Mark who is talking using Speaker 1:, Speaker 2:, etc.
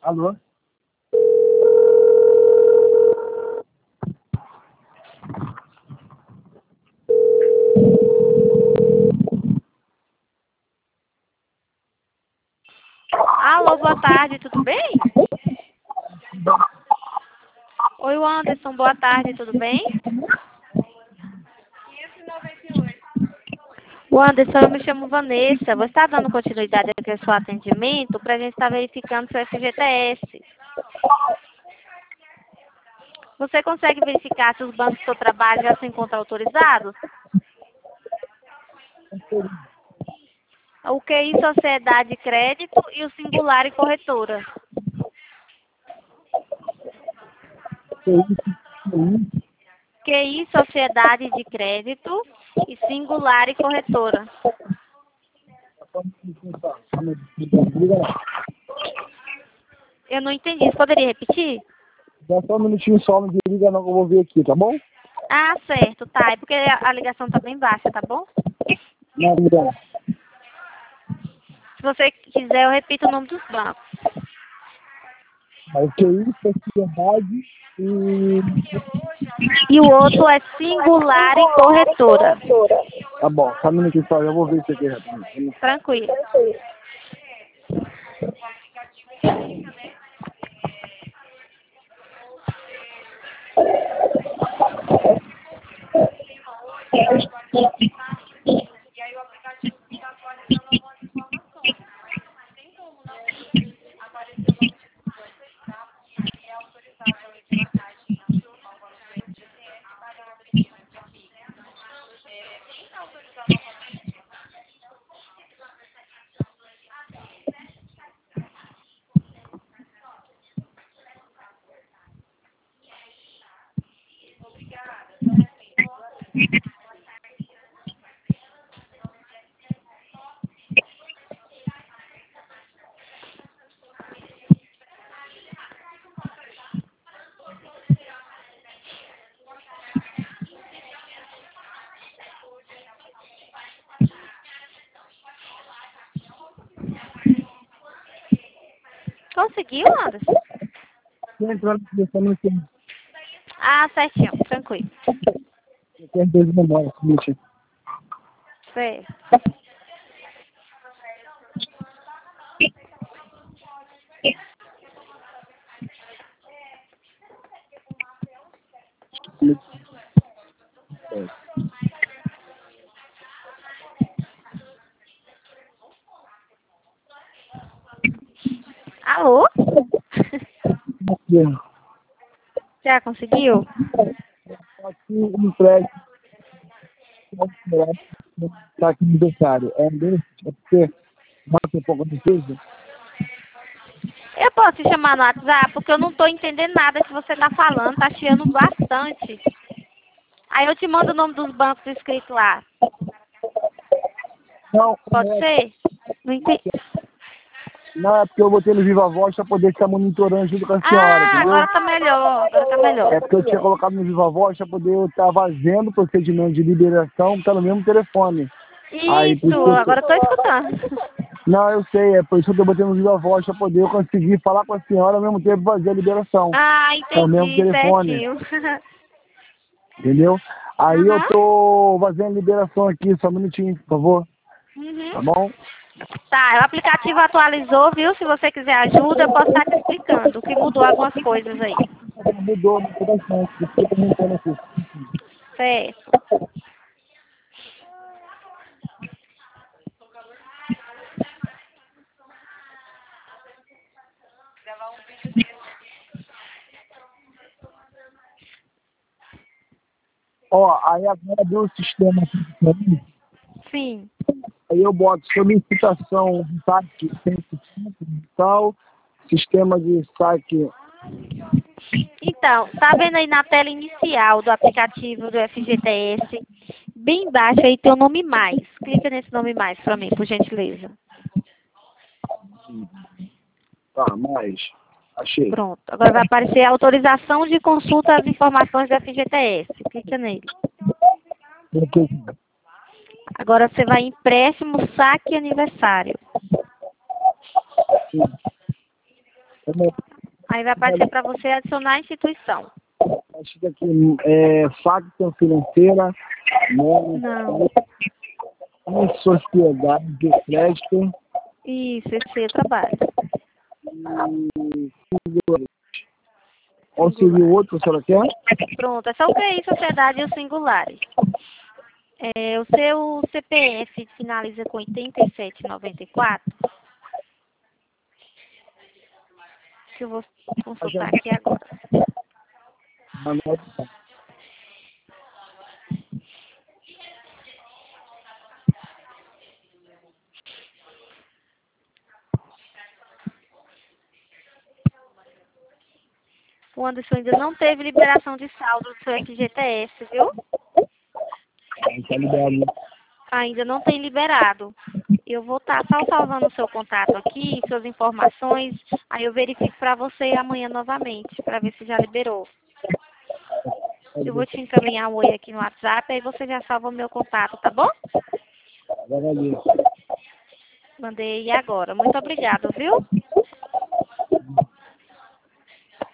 Speaker 1: Alô?
Speaker 2: Alô, boa tarde, tudo bem? Oi, Anderson, boa tarde, tudo bem? O Anderson, eu me chamo Vanessa. Você está dando continuidade aqui ao seu atendimento para a gente estar verificando seu FGTS. Você consegue verificar se os bancos do seu trabalho já se encontram autorizados? O QI Sociedade Crédito e o Singular e Corretora. QI Sociedade de Crédito e Singular e Corretora. Eu não entendi. Você poderia repetir?
Speaker 1: Dá só um minutinho só, não desliga não que eu vou ver aqui, tá bom?
Speaker 2: Ah, certo, tá. É porque a ligação tá bem baixa, tá bom?
Speaker 1: Não, não.
Speaker 2: Se você quiser, eu repito o nome dos bancos.
Speaker 1: O QI, Sociedade e...
Speaker 2: E o outro é Singular e Corretora.
Speaker 1: Tá bom, só um minutinho só, eu vou ver isso aqui rapidinho.
Speaker 2: Tranquilo. Conseguiu, Anderson?
Speaker 1: Tô entrando aqui, só um minutinho.
Speaker 2: Ah, certinho. Tranquilo.
Speaker 1: Eu tenho dois memórias, um minutinho.
Speaker 2: Certo. Alô? Já conseguiu?
Speaker 1: Aqui no prédio, tá aqui no aniversário. É porque mata um pouco de coisa.
Speaker 2: Eu posso te chamar no WhatsApp porque eu não tô entendendo nada que você tá falando. Tá chiando bastante. Aí eu te mando o nome dos bancos escritos lá.
Speaker 1: Não,
Speaker 2: Pode ser? Não entendi.
Speaker 1: não, é porque eu botei no Viva Voz pra poder estar monitorando junto com a senhora,
Speaker 2: Ah,
Speaker 1: entendeu?
Speaker 2: agora tá melhor. Agora tá melhor.
Speaker 1: É porque eu tinha colocado no Viva Voz pra poder eu estar fazendo o procedimento de liberação, tá no mesmo telefone. Aí, por
Speaker 2: Isso,
Speaker 1: isso que
Speaker 2: agora eu tô escutando.
Speaker 1: Não, eu sei, é por isso que eu tô botando no Viva Voz pra poder eu conseguir falar com a senhora ao mesmo tempo fazer a liberação.
Speaker 2: Ah,
Speaker 1: É o mesmo
Speaker 2: entendi,
Speaker 1: telefone,
Speaker 2: certinho.
Speaker 1: entendeu? Aí eu
Speaker 2: Aham.
Speaker 1: tô fazendo a liberação aqui, só um minutinho, por favor.
Speaker 2: Uhum.
Speaker 1: Tá bom?
Speaker 2: Tá, o aplicativo atualizou, viu? Se você quiser ajuda, eu posso estar te explicando que mudou algumas coisas aí.
Speaker 1: Mudou bastante, por isso que eu tô montando aqui.
Speaker 2: Certo.
Speaker 1: Ó, aí agora abriu o sistema aqui pra mim.
Speaker 2: Sim.
Speaker 1: Aí eu boto solicitação de saque 100% digital, sistema de saque.
Speaker 2: Então, tá vendo aí na tela inicial do aplicativo do FGTS, bem embaixo aí tem o nome mais. Clica nesse nome mais pra mim, por gentileza.
Speaker 1: Tá, mais. Achei.
Speaker 2: Pronto. Agora vai aparecer a autorização de consulta às informações do FGTS. Clica nele. Agora você vai em empréstimo, saque e aniversário. Aí vai aparecer para você adicionar a instituição.
Speaker 1: Acho que aqui facção financeira, nome,
Speaker 2: Não.
Speaker 1: sociedade de crédito
Speaker 2: Isso, esse é o trabalho.
Speaker 1: e qual seria o outro, a senhora quer?
Speaker 2: Pronto, é só o PI, sociedade e os singulares. O seu CPF finaliza com 8794. Que eu vou consultar aqui agora. O Anderson ainda não teve liberação de saldo do seu FGTS, viu?
Speaker 1: Está liberado.
Speaker 2: Ainda não tem liberado. Eu vou estar só salvando o seu contato aqui, suas informações, aí eu verifico para você amanhã novamente, para ver se já liberou. Eu vou te encaminhar um oi aqui no WhatsApp, aí você já salva o meu contato, tá bom?
Speaker 1: Agradeço.
Speaker 2: Mandei agora. Muito obrigada, viu?